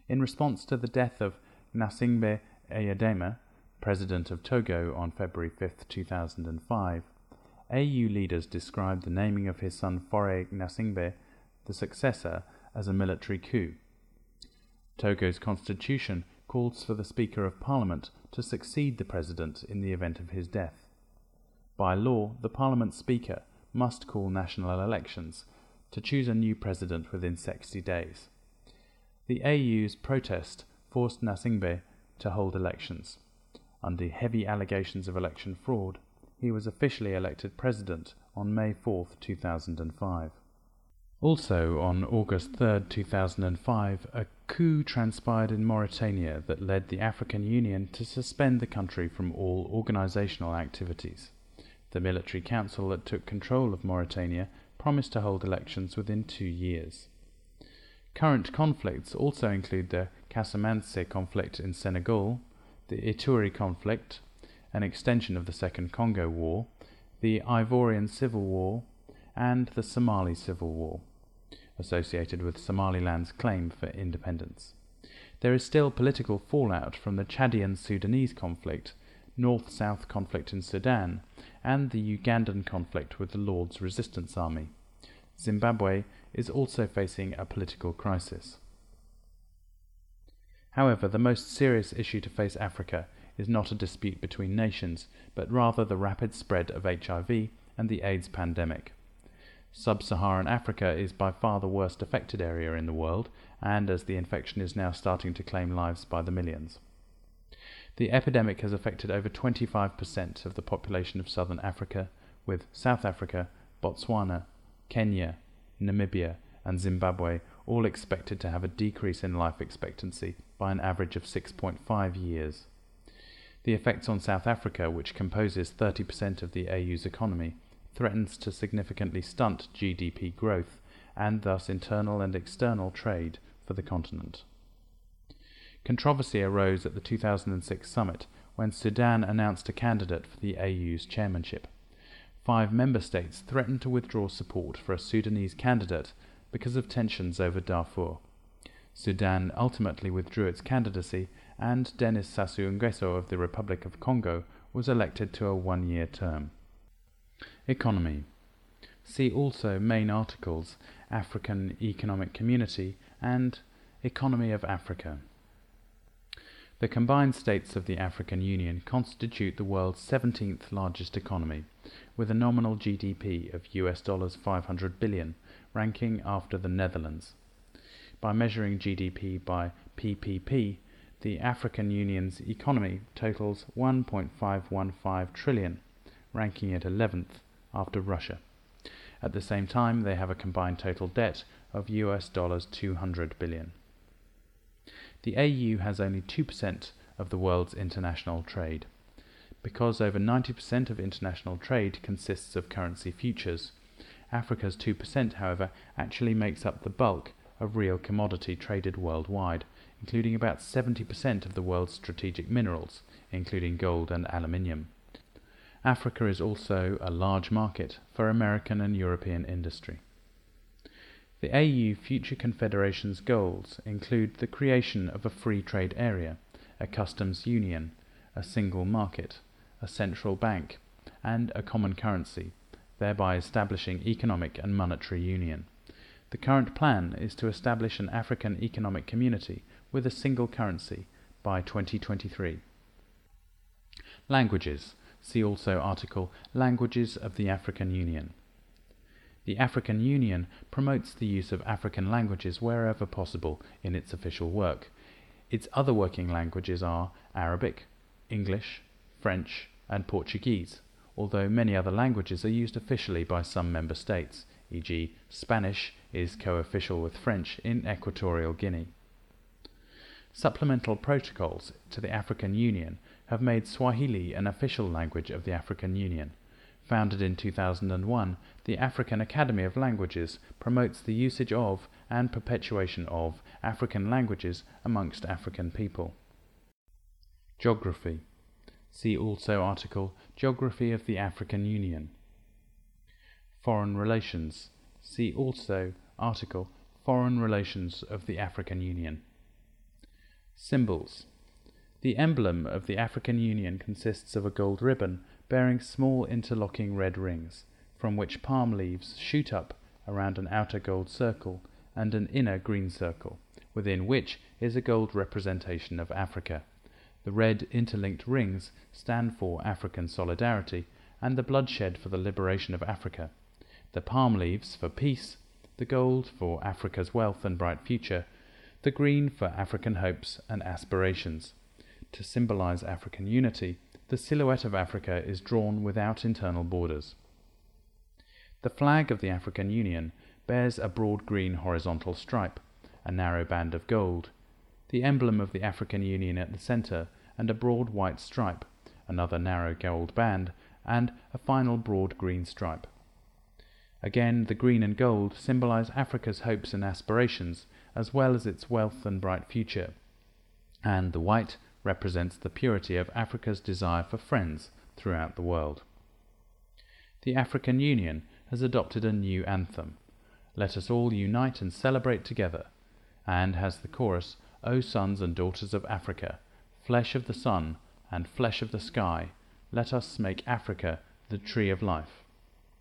In response to the death of Gnassingbé Eyadema, President of Togo, on February 5, 2005, AU leaders described the naming of his son Faure Gnassingbé, the successor, as a military coup. Togo's constitution calls for the Speaker of Parliament to succeed the President in the event of his death. By law, the Parliament Speaker must call national elections to choose a new President within 60 days. The AU's protest forced Gnassingbé to hold elections. Under heavy allegations of election fraud, he was officially elected President on May 4, 2005. Also on August 3, 2005, a coup transpired in Mauritania that led the African Union to suspend the country from all organisational activities. The military council that took control of Mauritania promised to hold elections within 2 years. Current conflicts also include the Casamance conflict in Senegal, the Ituri conflict, an extension of the Second Congo War, the Ivorian Civil War, and the Somali Civil War, associated with Somaliland's claim for independence. There is still political fallout from the Chadian-Sudanese conflict, North-South conflict in Sudan, and the Ugandan conflict with the Lord's Resistance Army. Zimbabwe is also facing a political crisis. However, the most serious issue to face Africa is not a dispute between nations, but rather the rapid spread of HIV and the AIDS pandemic. Sub-Saharan Africa is by far the worst affected area in the world, and as the infection is now starting to claim lives by the millions. The epidemic has affected over 25% of the population of southern Africa, with South Africa, Botswana, Kenya, Namibia, and Zimbabwe all expected to have a decrease in life expectancy by an average of 6.5 years. The effects on South Africa, which composes 30% of the AU's economy, threatens to significantly stunt GDP growth and thus internal and external trade for the continent. Controversy arose at the 2006 summit when Sudan announced a candidate for the AU's chairmanship. 5 member states threatened to withdraw support for a Sudanese candidate because of tensions over Darfur. Sudan ultimately withdrew its candidacy, and Denis Sassou Nguesso of the Republic of Congo was elected to a 1-year term. Economy. See also main articles African Economic Community and Economy of Africa. The combined states of the African Union constitute the world's 17th largest economy, with a nominal GDP of US $500 billion, ranking after the Netherlands. By measuring GDP by PPP, the African Union's economy totals $1.515 trillion, ranking it 11th after Russia. At the same time, they have a combined total debt of US $200 billion. The AU has only 2% of the world's international trade. Because over 90% of international trade consists of currency futures, Africa's 2%, however, actually makes up the bulk of real commodity traded worldwide, including about 70% of the world's strategic minerals, including gold and aluminium. Africa is also a large market for American and European industry. The AU Future Confederation's goals include the creation of a free trade area, a customs union, a single market, a central bank, and a common currency, thereby establishing economic and monetary union. The current plan is to establish an African Economic Community with a single currency by 2023. Languages. See also article Languages of the African Union. The African Union promotes the use of African languages wherever possible in its official work. Its other working languages are Arabic, English, French, and Portuguese, although many other languages are used officially by some member states, e.g. Spanish is co-official with French in Equatorial Guinea. Supplemental protocols to the African Union have made Swahili an official language of the African Union. Founded in 2001, the African Academy of Languages promotes the usage of and perpetuation of African languages amongst African people. Geography. See also article Geography of the African Union. Foreign relations. See also article Foreign relations of the African Union. Symbols. The emblem of the African Union consists of a gold ribbon bearing small interlocking red rings, from which palm leaves shoot up around an outer gold circle and an inner green circle, within which is a gold representation of Africa. The red interlinked rings stand for African solidarity and the bloodshed for the liberation of Africa, the palm leaves for peace, the gold for Africa's wealth and bright future, the green for African hopes and aspirations. To symbolize African unity, the silhouette of Africa is drawn without internal borders. The flag of the African Union bears a broad green horizontal stripe, a narrow band of gold, the emblem of the African Union at the centre, and a broad white stripe, another narrow gold band, and a final broad green stripe. Again, the green and gold symbolize Africa's hopes and aspirations, as well as its wealth and bright future, and the white represents the purity of Africa's desire for friends throughout the world. The African Union has adopted a new anthem, "Let us all unite and celebrate together," and has the chorus, "O sons and daughters of Africa, flesh of the sun and flesh of the sky, let us make Africa the tree of life."